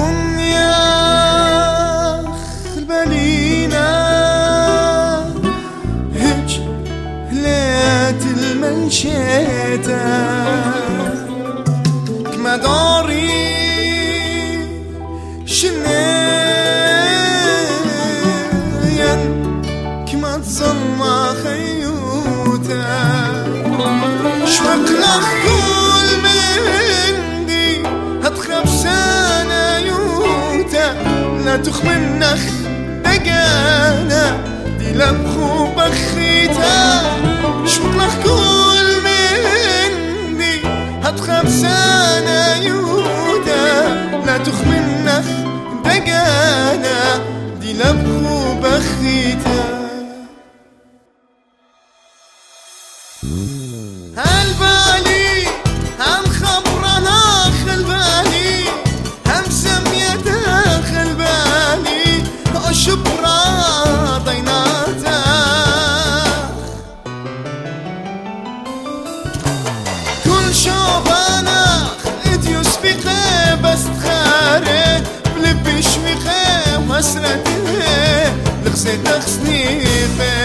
دنيا خلبالينا هج ليت المنشيتا كما داري شنين كما تظلم خيوتا شوقنا كل مندي هتخاف سنة يوتا لا تخمنخ دقانا دي لبخو بخيتا شوقنا كل مندي هتخاف سنة يوتا لا تخمنخ دقانا دي لبخو بخيتا هالبالي هم خبرنا خلبالي هم سميتها خلبالي شبرا ضيناتا كل شوبانا اديوس بخي بس تخاري بلبي شويخي وحسرتي لغزيت خسنيخي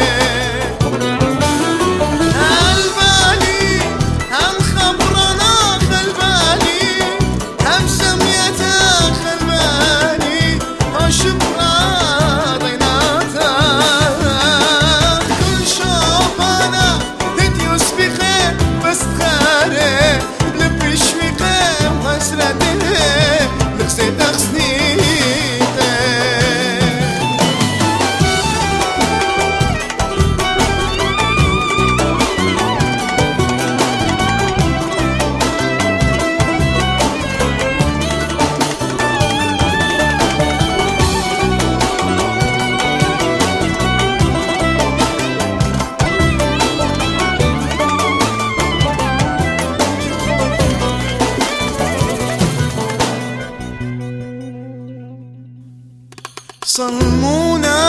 صلمونا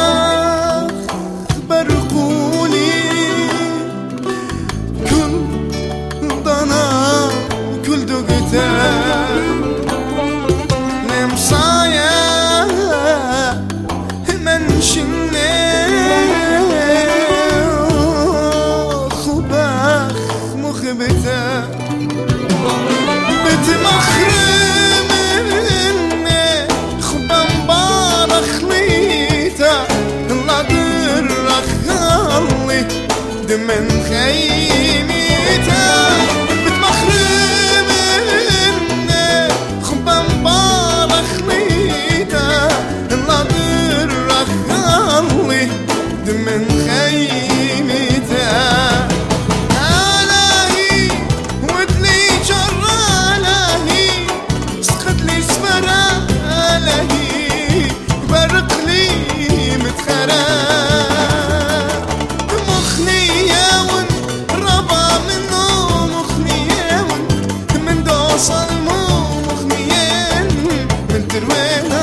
برقولي كل ضنا كل دقتا نمصايا من شني خباخ مخبتا بتمخرم من خيميتا بتمخرم خبان بارخ ليتا الناظر رخالي من خيميتا آلاهي ودلي جر آلاهي سقط لي سفرا آلاهي برق لي متخرا صلمو مخنيين من تروين